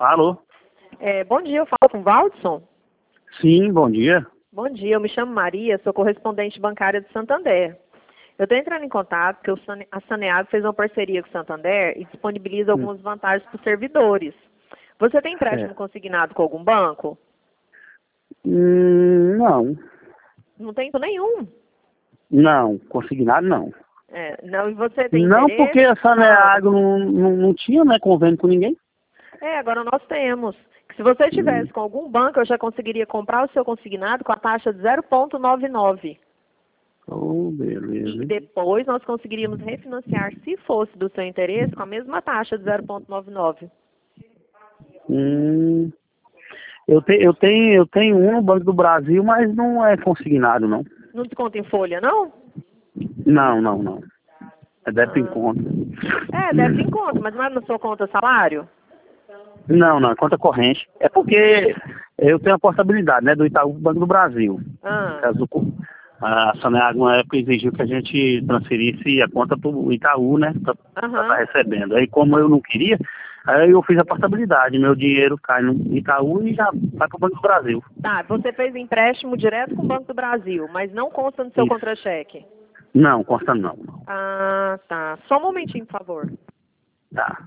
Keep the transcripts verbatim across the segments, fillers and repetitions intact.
Alô? É, bom dia, eu falo com o Valdson. Sim, bom dia. Bom dia, eu me chamo Maria, sou correspondente bancária do Santander. Eu estou entrando em contato porque o Sane- a Saneago fez uma parceria com o Santander e disponibiliza Hum. algumas vantagens para os servidores. Você tem empréstimo É. consignado com algum banco? Hum, não. Não tem nenhum. Não, consignado não. É, não, e você tem Não interesse? porque a Saneago Não. não, não, não tinha, né, convênio com ninguém. É, agora nós temos. Se você tivesse Hum. com algum banco, eu já conseguiria comprar o seu consignado com a taxa de zero vírgula noventa e nove. Oh, E beleza. depois nós conseguiríamos refinanciar, se fosse do seu interesse, com a mesma taxa de zero vírgula noventa e nove. Hum. Eu, te, eu, tenho, eu tenho um no Banco do Brasil, mas não é consignado, não. Não desconta em folha, não? Não, não, não. É débito em Ah. conta. É, deve em conta, mas não é na sua conta salário? Não, não, é conta corrente. É porque eu tenho a portabilidade, né, do Itaú pro Banco do Brasil. Ah. No caso do, cu- a Saneago, na época, exigiu que a gente transferisse a conta pro Itaú, né, pra estar Aham. recebendo. Aí, como eu não queria, aí eu fiz a portabilidade. Meu dinheiro cai no Itaú e já vai pro Banco do Brasil. Tá, você fez empréstimo direto com o Banco do Brasil, mas não consta no seu Isso. contra-cheque. Não, consta não. não. Ah, tá. Só um momentinho, por favor. Tá.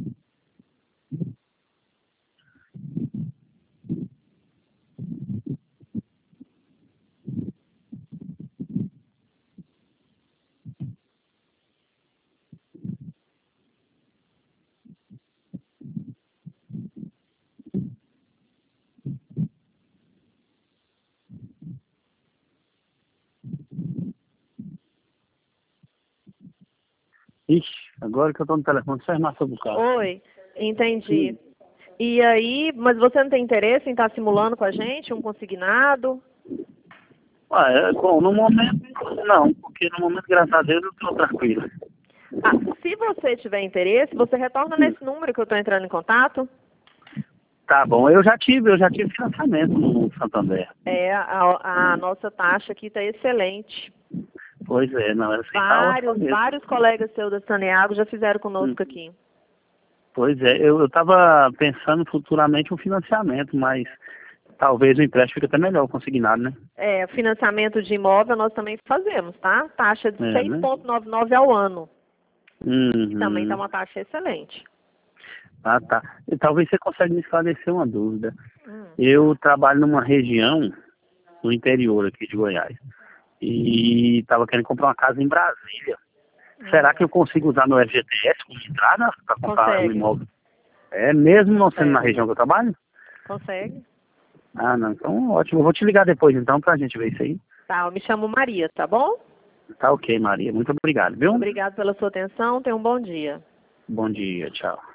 Ixi, agora que eu tô no telefone, só informação do carro. Oi, entendi. E aí, mas você não tem interesse em estar simulando com a gente um consignado? Ah, é, bom, no momento, não, porque no momento, graças a Deus, eu tô tranquilo. Ah, se você tiver interesse, você retorna nesse número que eu estou entrando em contato. Tá bom, eu já tive, eu já tive financiamento no Santander. É, a, a nossa taxa aqui está excelente. Pois é, não, era assim, tá ótimo Vários, mesmo. vários colegas seus da Saneago já fizeram conosco Hum. aqui. Pois é, eu, eu tava pensando futuramente um financiamento, mas talvez o empréstimo fique até melhor, o consignado, né? É, financiamento de imóvel nós também fazemos, tá? Taxa de É, seis né? vírgula noventa e nove ao ano. Que também está Uhum. uma taxa excelente. Ah, tá. E talvez você consiga me esclarecer uma dúvida. Hum. Eu trabalho numa região no interior aqui de Goiás e estava querendo comprar uma casa em Brasília. Será que eu consigo usar meu F G T S como entrada para comprar um Consegue, imóvel? É, mesmo não sendo na consegue, região que eu trabalho? consegue. Ah, não, então ótimo. Eu vou te ligar depois então pra gente ver isso aí. Tá, eu me chamo Maria, tá bom? Tá ok, Maria. Muito obrigado, viu? Obrigado pela sua atenção, tenha um bom dia. Bom dia, tchau.